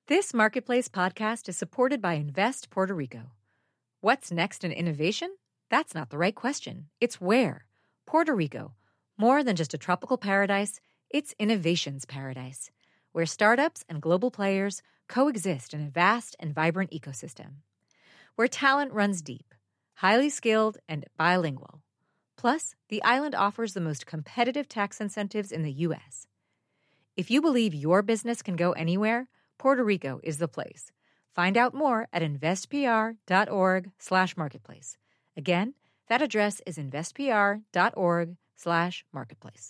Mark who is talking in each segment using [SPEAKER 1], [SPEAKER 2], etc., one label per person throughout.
[SPEAKER 1] This Marketplace podcast is supported by Invest Puerto Rico. What's next in innovation? That's not the right question. It's where. Puerto Rico. More than just a tropical paradise, it's innovation's paradise, where startups and global players coexist in a vast and vibrant ecosystem. Where talent runs deep, highly skilled, and bilingual. Plus, the island offers the most competitive tax incentives in the U.S. If you believe your business can go anywhere, Puerto Rico is the place. Find out more at investpr.org/marketplace. Again, that address is investpr.org/marketplace.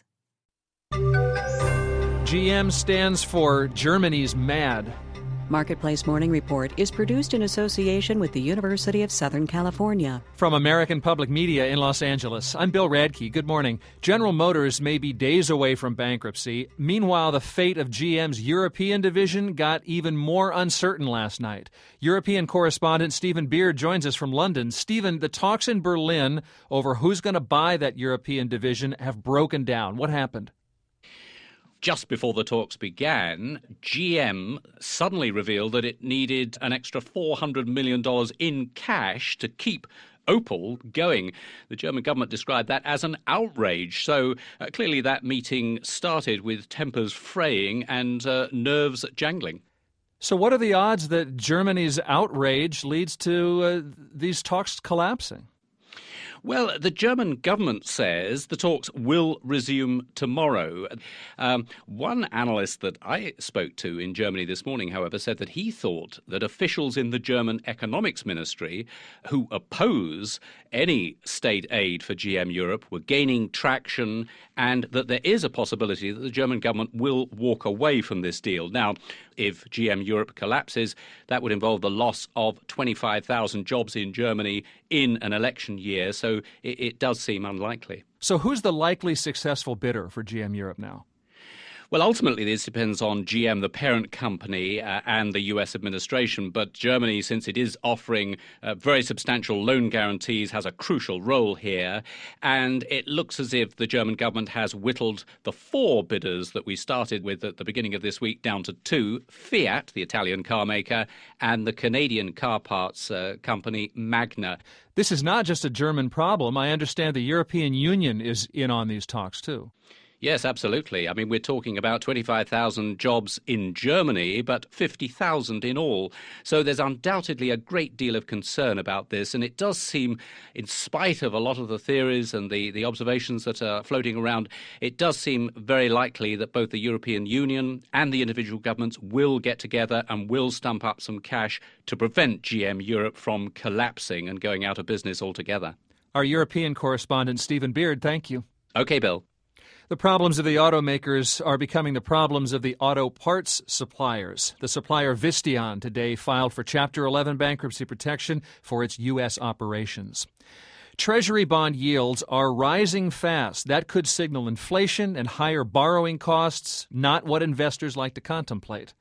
[SPEAKER 2] GM stands for Germany's mad.
[SPEAKER 3] Marketplace Morning Report is produced in association with the University of Southern California.
[SPEAKER 2] From American Public Media in Los Angeles, I'm Bill Radke. Good morning. General Motors may be days away from bankruptcy. Meanwhile, the fate of GM's European division got even more uncertain last night. European correspondent Stephen Beard joins us from London. Stephen, the talks in Berlin over who's going to buy that European division have broken down. What happened?
[SPEAKER 4] Just before the talks began, GM suddenly revealed that it needed an extra $400 million in cash to keep Opel going. The German government described that as an outrage. So clearly that meeting started with tempers fraying and nerves jangling.
[SPEAKER 2] So what are the odds that Germany's outrage leads to these talks collapsing?
[SPEAKER 4] Well, the German government says the talks will resume tomorrow. One analyst that I spoke to in Germany this morning, however, said that he thought that officials in the German Economics Ministry who oppose any state aid for GM Europe were gaining traction and that there is a possibility that the German government will walk away from this deal. Now, if GM Europe collapses, that would involve the loss of 25,000 jobs in Germany in an election year, so it does seem unlikely.
[SPEAKER 2] So who's the likely successful bidder for GM Europe now?
[SPEAKER 4] Well, ultimately, this depends on GM, the parent company, and the U.S. administration. But Germany, since it is offering very substantial loan guarantees, has a crucial role here. And it looks as if the German government has whittled the 4 bidders that we started with at the beginning of this week down to 2, Fiat, the Italian car maker, and the Canadian car parts company Magna.
[SPEAKER 2] This is not just a German problem. I understand the European Union is in on these talks, too.
[SPEAKER 4] Yes, absolutely. I mean, we're talking about 25,000 jobs in Germany, but 50,000 in all. So there's undoubtedly a great deal of concern about this. And it does seem, in spite of a lot of the theories and the observations that are floating around, it does seem very likely that both the European Union and the individual governments will get together and will stump up some cash to prevent GM Europe from collapsing and going out of business altogether.
[SPEAKER 2] Our European correspondent, Stephen Beard, thank you.
[SPEAKER 4] Okay, Bill.
[SPEAKER 2] The problems of the automakers are becoming the problems of the auto parts suppliers. The supplier Visteon today filed for Chapter 11 bankruptcy protection for its U.S. operations. Treasury bond yields are rising fast. That could signal inflation and higher borrowing costs, not what investors like to contemplate.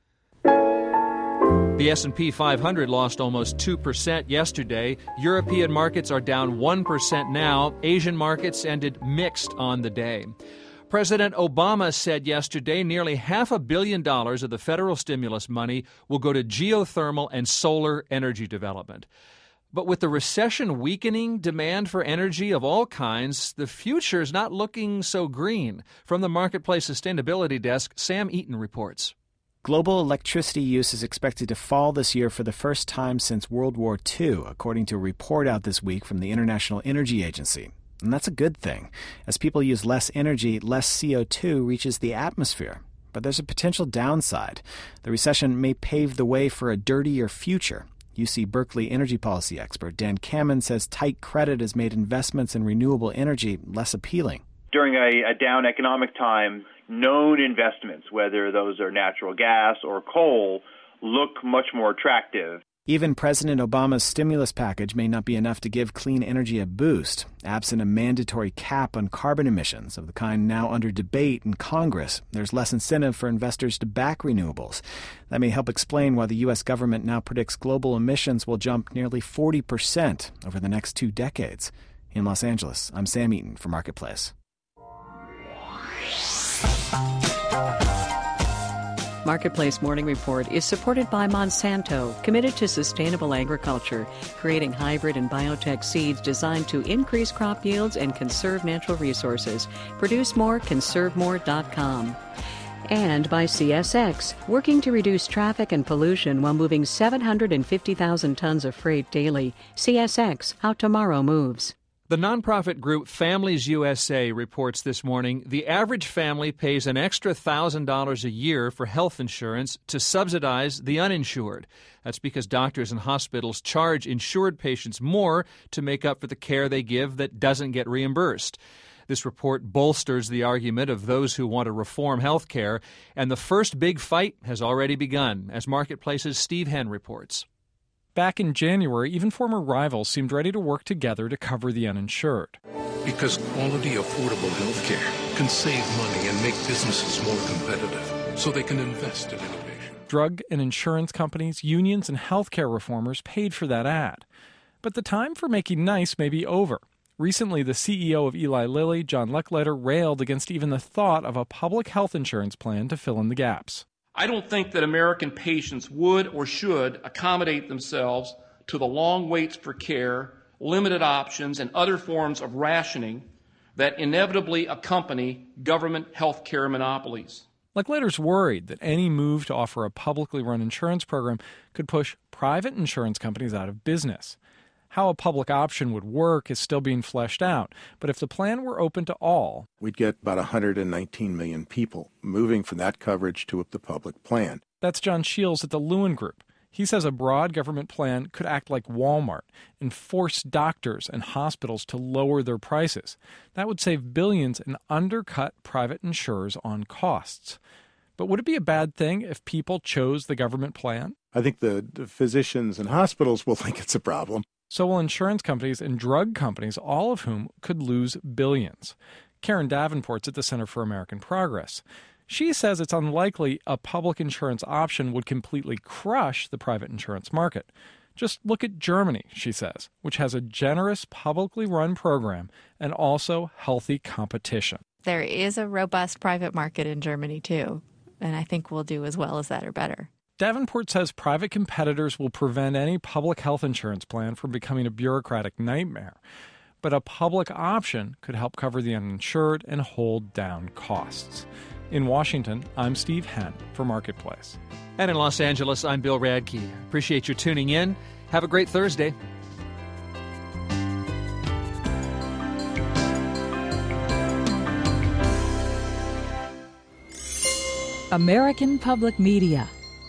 [SPEAKER 2] The S&P 500 lost almost 2% yesterday. European markets are down 1% now. Asian markets ended mixed on the day. President Obama said yesterday nearly $500 million of the federal stimulus money will go to geothermal and solar energy development. But with the recession weakening demand for energy of all kinds, the future is not looking so green. From the Marketplace Sustainability Desk, Sam Eaton reports.
[SPEAKER 5] Global electricity use is expected to fall this year for the first time since World War II, according to a report out this week from the International Energy Agency. And that's a good thing. As people use less energy, less CO2 reaches the atmosphere. But there's a potential downside. The recession may pave the way for a dirtier future. UC Berkeley energy policy expert Dan Kammen says tight credit has made investments in renewable energy less appealing.
[SPEAKER 6] During a down economic time, known investments, whether those are natural gas or coal, look much more attractive.
[SPEAKER 5] Even President Obama's stimulus package may not be enough to give clean energy a boost. Absent a mandatory cap on carbon emissions of the kind now under debate in Congress, there's less incentive for investors to back renewables. That may help explain why the U.S. government now predicts global emissions will jump nearly 40% over the next 2 decades. In Los Angeles, I'm Sam Eaton for Marketplace.
[SPEAKER 3] Marketplace Morning Report is supported by Monsanto, committed to sustainable agriculture, creating hybrid and biotech seeds designed to increase crop yields and conserve natural resources. Produce more, conservemore.com. And by CSX, working to reduce traffic and pollution while moving 750,000 tons of freight daily. CSX, how tomorrow moves.
[SPEAKER 2] The nonprofit group Families USA reports this morning the average family pays an extra $1,000 a year for health insurance to subsidize the uninsured. That's because doctors and hospitals charge insured patients more to make up for the care they give that doesn't get reimbursed. This report bolsters the argument of those who want to reform health care, and the first big fight has already begun, as Marketplace's Steve Henn reports.
[SPEAKER 7] Back in January, even former rivals seemed ready to work together to cover the uninsured.
[SPEAKER 8] Because quality, affordable health care can save money and make businesses more competitive, so they can invest in innovation.
[SPEAKER 7] Drug and insurance companies, unions, and healthcare reformers paid for that ad. But the time for making nice may be over. Recently, the CEO of Eli Lilly, John Lechleiter, railed against even the thought of a public health insurance plan to fill in the gaps.
[SPEAKER 9] I don't think that American patients would or should accommodate themselves to the long waits for care, limited options, and other forms of rationing that inevitably accompany government health care monopolies.
[SPEAKER 7] Lechleiter's worried that any move to offer a publicly run insurance program could push private insurance companies out of business. How a public option would work is still being fleshed out, but if the plan were open to all,
[SPEAKER 10] we'd get about 119 million people moving from that coverage to the public plan.
[SPEAKER 7] That's John Shields at the Lewin Group. He says a broad government plan could act like Walmart and force doctors and hospitals to lower their prices. That would save billions and undercut private insurers on costs. But would it be a bad thing if people chose the government plan?
[SPEAKER 10] I think the physicians and hospitals will think it's a problem.
[SPEAKER 7] So will insurance companies and drug companies, all of whom could lose billions. Karen Davenport's at the Center for American Progress. She says it's unlikely a public insurance option would completely crush the private insurance market. Just look at Germany, she says, which has a generous publicly run program and also healthy competition.
[SPEAKER 11] There is a robust private market in Germany, too, and I think we'll do as well as that or better.
[SPEAKER 7] Davenport says private competitors will prevent any public health insurance plan from becoming a bureaucratic nightmare. But a public option could help cover the uninsured and hold down costs. In Washington, I'm Steve Henn for Marketplace.
[SPEAKER 2] And in Los Angeles, I'm Bill Radke. Appreciate your tuning in. Have a great Thursday.
[SPEAKER 12] American Public Media.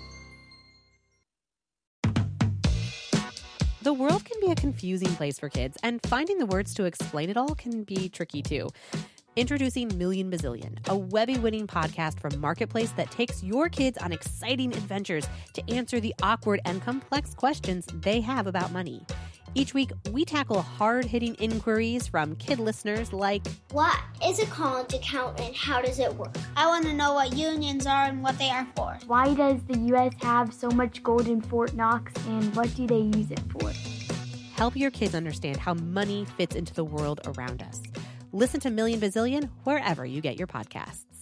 [SPEAKER 13] The world can be a confusing place for kids, and finding the words to explain it all can be tricky too. Introducing Million Bazillion, a Webby-winning podcast from Marketplace that takes your kids on exciting adventures to answer the awkward and complex questions they have about money. Each week, we tackle hard-hitting inquiries from kid listeners like,
[SPEAKER 14] what is a college account and how does it work? I want to know what unions are and what they are for.
[SPEAKER 15] Why does the U.S. have so much gold in Fort Knox and what do they use it for?
[SPEAKER 13] Help your kids understand how money fits into the world around us. Listen to Million Bazillion wherever you get your podcasts.